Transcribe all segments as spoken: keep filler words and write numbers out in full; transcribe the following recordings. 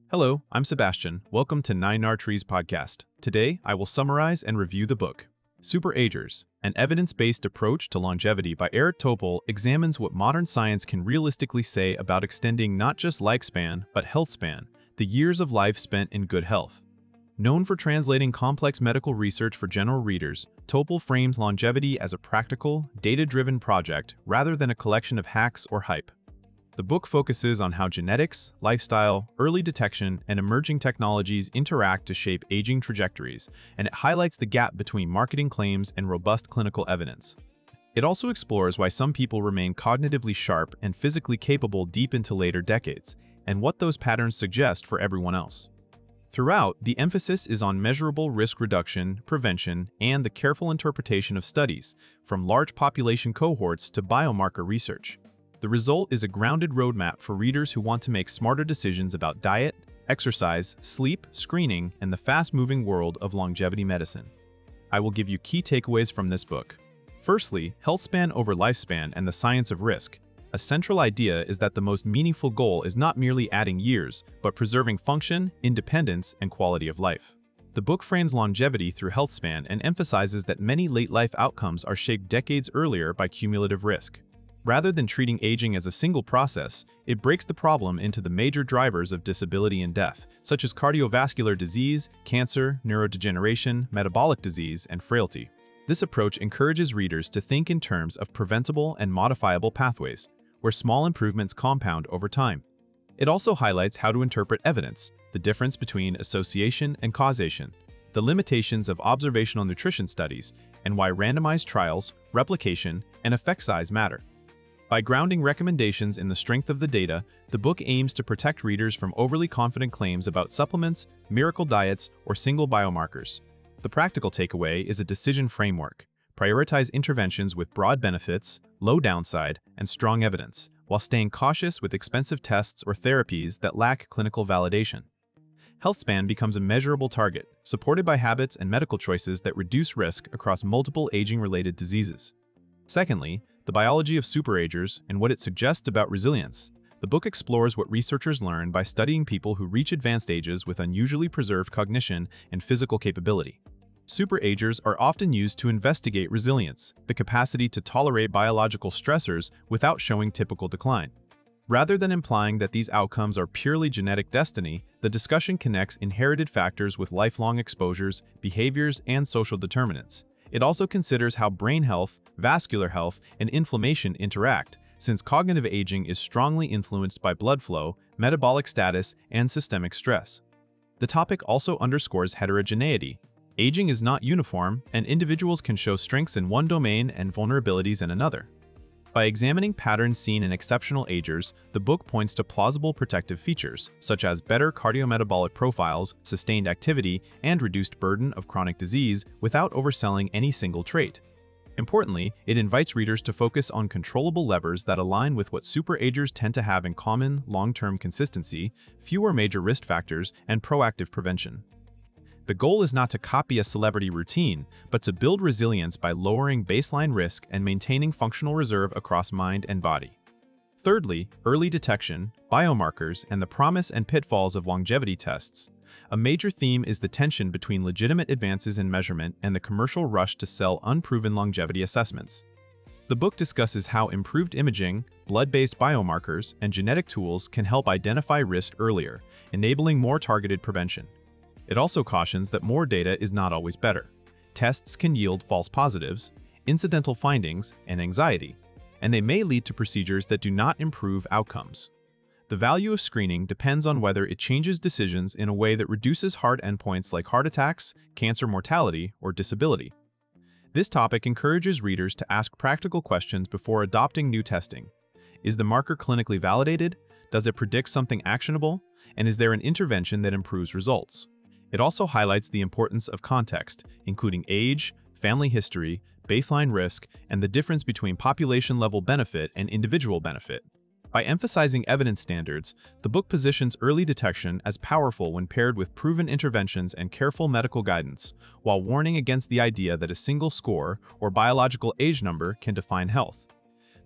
Hello, I'm Sebastian. Welcome to Nine Nar Trees podcast. Today, I will summarize and review the book. Superagers, an evidence-based approach to longevity by Eric Topol examines what modern science can realistically say about extending not just lifespan, but health span, the years of life spent in good health. Known for translating complex medical research for general readers, Topol frames longevity as a practical, data-driven project rather than a collection of hacks or hype. The book focuses on how genetics, lifestyle, early detection, and emerging technologies interact to shape aging trajectories, and it highlights the gap between marketing claims and robust clinical evidence. It also explores why some people remain cognitively sharp and physically capable deep into later decades, and what those patterns suggest for everyone else. Throughout, the emphasis is on measurable risk reduction, prevention, and the careful interpretation of studies, from large population cohorts to biomarker research. The result is a grounded roadmap for readers who want to make smarter decisions about diet, exercise, sleep, screening, and the fast-moving world of longevity medicine. I will give you key takeaways from this book. Firstly, health span over lifespan and the science of risk. A central idea is that the most meaningful goal is not merely adding years, but preserving function, independence, and quality of life. The book frames longevity through health span and emphasizes that many late-life outcomes are shaped decades earlier by cumulative risk. Rather than treating aging as a single process, it breaks the problem into the major drivers of disability and death, such as cardiovascular disease, cancer, neurodegeneration, metabolic disease, and frailty. This approach encourages readers to think in terms of preventable and modifiable pathways, where small improvements compound over time. It also highlights how to interpret evidence, the difference between association and causation, the limitations of observational nutrition studies, and why randomized trials, replication, and effect size matter. By grounding recommendations in the strength of the data, the book aims to protect readers from overly confident claims about supplements, miracle diets, or single biomarkers. The practical takeaway is a decision framework. Prioritize interventions with broad benefits, low downside, and strong evidence, while staying cautious with expensive tests or therapies that lack clinical validation. Healthspan becomes a measurable target, supported by habits and medical choices that reduce risk across multiple aging-related diseases. Secondly, the biology of superagers and what it suggests about resilience. The book explores what researchers learn by studying people who reach advanced ages with unusually preserved cognition and physical capability. Superagers are often used to investigate resilience, the capacity to tolerate biological stressors without showing typical decline. Rather than implying that these outcomes are purely genetic destiny, the discussion connects inherited factors with lifelong exposures, behaviors, and social determinants. It also considers how brain health, vascular health, and inflammation interact, since cognitive aging is strongly influenced by blood flow, metabolic status, and systemic stress. The topic also underscores heterogeneity. Aging is not uniform, and individuals can show strengths in one domain and vulnerabilities in another. By examining patterns seen in exceptional agers, the book points to plausible protective features, such as better cardiometabolic profiles, sustained activity, and reduced burden of chronic disease without overselling any single trait. Importantly, it invites readers to focus on controllable levers that align with what superagers tend to have in common: long-term consistency, fewer major risk factors, and proactive prevention. The goal is not to copy a celebrity routine, but to build resilience by lowering baseline risk and maintaining functional reserve across mind and body. Thirdly, early detection, biomarkers, and the promise and pitfalls of longevity tests. A major theme is the tension between legitimate advances in measurement and the commercial rush to sell unproven longevity assessments. The book discusses how improved imaging, blood-based biomarkers, and genetic tools can help identify risk earlier, enabling more targeted prevention. It also cautions that more data is not always better. Tests can yield false positives, incidental findings, and anxiety, and they may lead to procedures that do not improve outcomes. The value of screening depends on whether it changes decisions in a way that reduces hard endpoints like heart attacks, cancer mortality, or disability. This topic encourages readers to ask practical questions before adopting new testing. Is the marker clinically validated? Does it predict something actionable? And is there an intervention that improves results? It also highlights the importance of context, including age, family history, baseline risk, and the difference between population-level benefit and individual benefit. By emphasizing evidence standards, the book positions early detection as powerful when paired with proven interventions and careful medical guidance, while warning against the idea that a single score or biological age number can define health.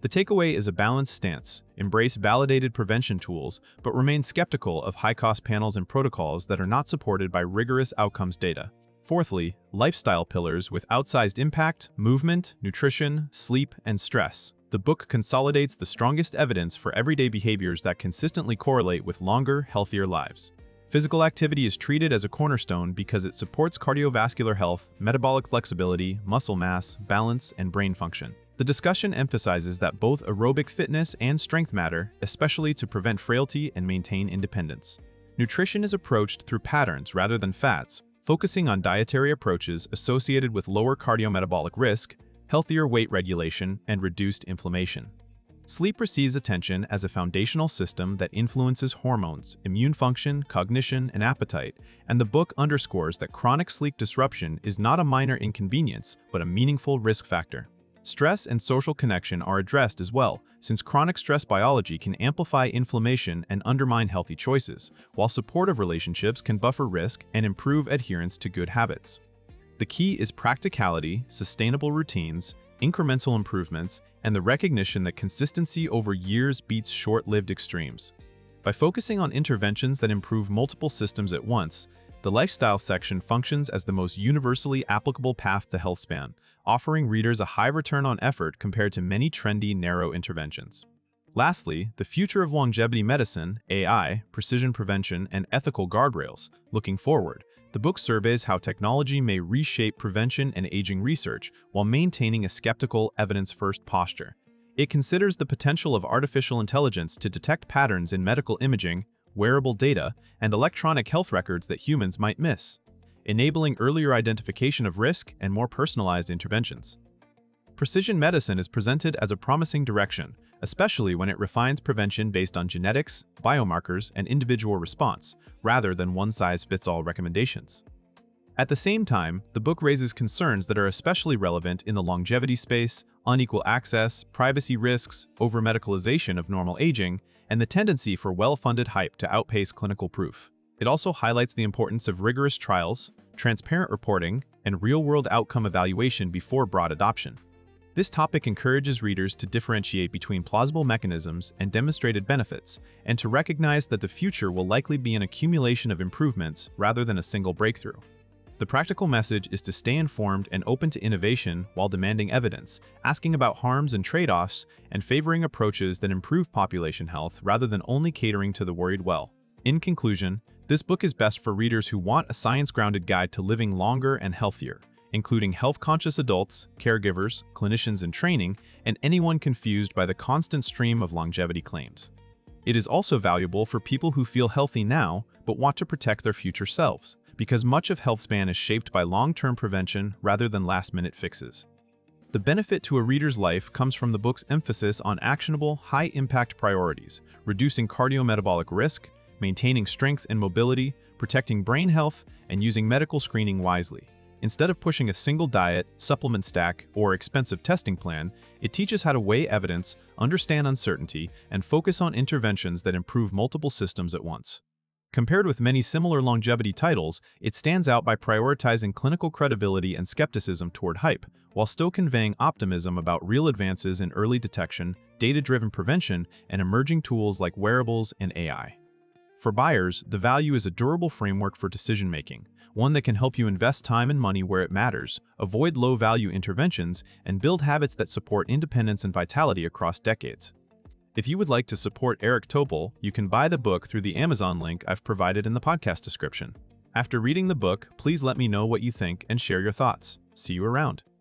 The takeaway is a balanced stance: embrace validated prevention tools, but remain skeptical of high-cost panels and protocols that are not supported by rigorous outcomes data. Fourthly, lifestyle pillars with outsized impact: movement, nutrition, sleep, and stress. The book consolidates the strongest evidence for everyday behaviors that consistently correlate with longer, healthier lives. Physical activity is treated as a cornerstone because it supports cardiovascular health, metabolic flexibility, muscle mass, balance, and brain function. The discussion emphasizes that both aerobic fitness and strength matter, especially to prevent frailty and maintain independence. Nutrition is approached through patterns rather than fads, focusing on dietary approaches associated with lower cardiometabolic risk, healthier weight regulation, and reduced inflammation. Sleep receives attention as a foundational system that influences hormones, immune function, cognition, and appetite, and the book underscores that chronic sleep disruption is not a minor inconvenience, but a meaningful risk factor. Stress and social connection are addressed as well, since chronic stress biology can amplify inflammation and undermine healthy choices, while supportive relationships can buffer risk and improve adherence to good habits. The key is practicality, sustainable routines, incremental improvements, and the recognition that consistency over years beats short-lived extremes. By focusing on interventions that improve multiple systems at once, the lifestyle section functions as the most universally applicable path to healthspan, offering readers a high return on effort compared to many trendy, narrow interventions. Lastly, the future of longevity medicine, A I, precision prevention, and ethical guardrails. Looking forward, the book surveys how technology may reshape prevention and aging research while maintaining a skeptical, evidence-first posture. It considers the potential of artificial intelligence to detect patterns in medical imaging, wearable data, and electronic health records that humans might miss, enabling earlier identification of risk and more personalized interventions. Precision medicine is presented as a promising direction, especially when it refines prevention based on genetics, biomarkers, and individual response, rather than one-size-fits-all recommendations. At the same time, the book raises concerns that are especially relevant in the longevity space: unequal access, privacy risks, over-medicalization of normal aging, and the tendency for well-funded hype to outpace clinical proof. It also highlights the importance of rigorous trials, transparent reporting, and real-world outcome evaluation before broad adoption. This topic encourages readers to differentiate between plausible mechanisms and demonstrated benefits, and to recognize that the future will likely be an accumulation of improvements rather than a single breakthrough. The practical message is to stay informed and open to innovation while demanding evidence, asking about harms and trade-offs, and favoring approaches that improve population health rather than only catering to the worried well. In conclusion, this book is best for readers who want a science-grounded guide to living longer and healthier, including health-conscious adults, caregivers, clinicians in training, and anyone confused by the constant stream of longevity claims. It is also valuable for people who feel healthy now but want to protect their future selves, because much of healthspan is shaped by long-term prevention rather than last-minute fixes. The benefit to a reader's life comes from the book's emphasis on actionable, high-impact priorities: reducing cardiometabolic risk, maintaining strength and mobility, protecting brain health, and using medical screening wisely. Instead of pushing a single diet, supplement stack, or expensive testing plan, it teaches how to weigh evidence, understand uncertainty, and focus on interventions that improve multiple systems at once. Compared with many similar longevity titles, it stands out by prioritizing clinical credibility and skepticism toward hype, while still conveying optimism about real advances in early detection, data-driven prevention, and emerging tools like wearables and A I. For buyers, the value is a durable framework for decision-making, one that can help you invest time and money where it matters, avoid low-value interventions, and build habits that support independence and vitality across decades. If you would like to support Eric Topol, you can buy the book through the Amazon link I've provided in the podcast description. After reading the book, please let me know what you think and share your thoughts. See you around.